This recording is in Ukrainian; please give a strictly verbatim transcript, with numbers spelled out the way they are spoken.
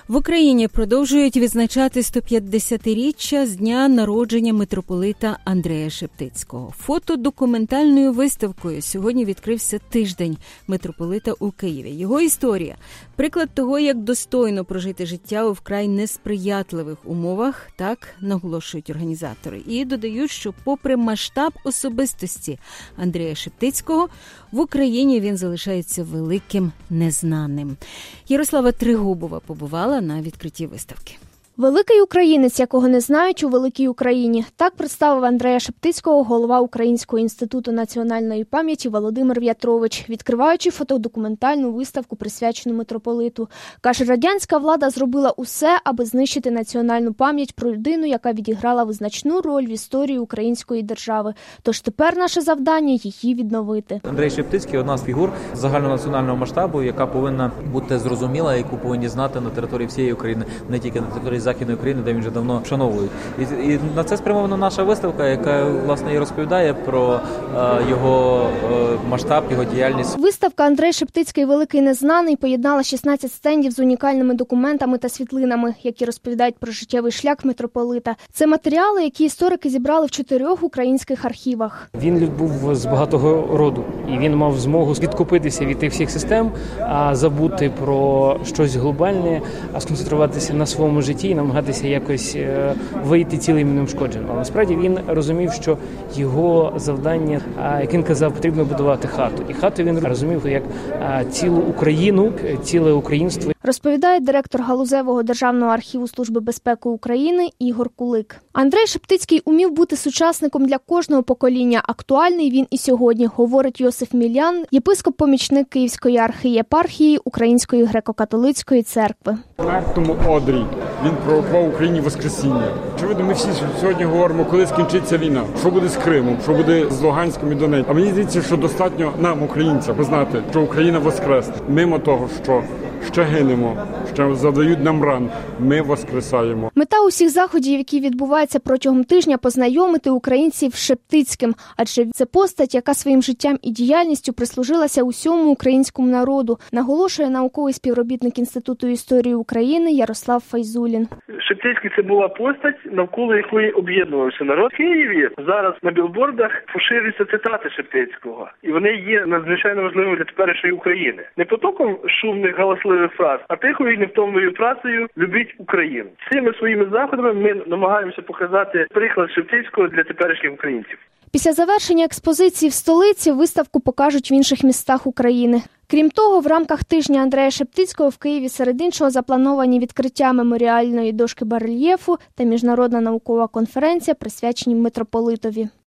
В Україні продовжують відзначати сто п'ятдесятиріччя з дня народження митрополита Андрея Шептицького. Фотодокументальною виставкою сьогодні відкрився тиждень митрополита у Києві. Його історія – приклад того, як достойно прожити життя у вкрай несприятливих умовах, так наголошують організатори. І додають, що попри масштаб особистості Андрея Шептицького, в Україні він залишається великим незнаним. Ярослава Тригубова побувала на відкритті виставки. Великий українець, якого не знають у великій Україні. Так представив Андрея Шептицького голова Українського інституту національної пам'яті Володимир В'ятрович, відкриваючи фотодокументальну виставку, присвячену митрополиту. Каже, радянська влада зробила усе, аби знищити національну пам'ять про людину, яка відіграла визначну роль в історії української держави. Тож тепер наше завдання – її відновити. Андрей Шептицький – одна з фігур загальнонаціонального масштабу, яка повинна бути зрозуміла, яку повинні знати на території всієї України, не тільки на території Західної України, де він вже давно вшановують. І, і на це спрямована наша виставка, яка, власне, і розповідає про е, його е, масштаб, його діяльність. Виставка «Андрей Шептицький. Великий незнаний» поєднала шістнадцять стендів з унікальними документами та світлинами, які розповідають про життєвий шлях митрополита. Це матеріали, які історики зібрали в чотирьох українських архівах. Він був з багатого роду, і він мав змогу відкупитися від тих всіх систем, а забути про щось глобальне, а сконцентруватися на своєму житті, намагатися якось вийти цілим і неушкодженим. Але насправді він розумів, що його завдання, як він казав, потрібно будувати хату. І хату він розумів як цілу Україну, ціле українство. Розповідає директор Галузевого державного архіву Служби безпеки України Ігор Кулик. Андрей Шептицький умів бути сучасником для кожного покоління. Актуальний він і сьогодні, говорить Йосиф Мілян, єпископ-помічник Київської архієпархії Української греко-католицької церкви. На тому одрі він пророкував Україні Воскресіння. Очевидно, ми всі сьогодні говоримо, коли скінчиться війна, що буде з Кримом, що буде з Луганськом і Донецьком. А мені здається, що достатньо нам, українцям, знати, що Україна воскресне. Мимо того, що ще гинемо, ще задають нам ран, ми воскресаємо. Мета усіх заходів, які відбуваються протягом тижня, познайомити українців з Шептицьким, адже це постать, яка своїм життям і діяльністю прислужилася усьому українському народу, наголошує науковий співробітник Інституту історії України Ярослав Файзулін. Шептицький – це була постать, навколо якої об'єднувався народ. В Києві зараз на білбордах поширюються цитати Шептицького, і вони є надзвичайно важливими для теперішньої України. Не потоком шумних галасливих фраз, а тихою і невтомною працею «Любіть Україну». Цими своїми заходами ми намагаємося показати приклад Шептицького для теперішніх українців. Після завершення експозиції в столиці виставку покажуть в інших містах України. Крім того, в рамках тижня Андрея Шептицького в Києві серед іншого заплановані відкриття меморіальної дошки барельєфу та міжнародна наукова конференція, присвячені митрополитові.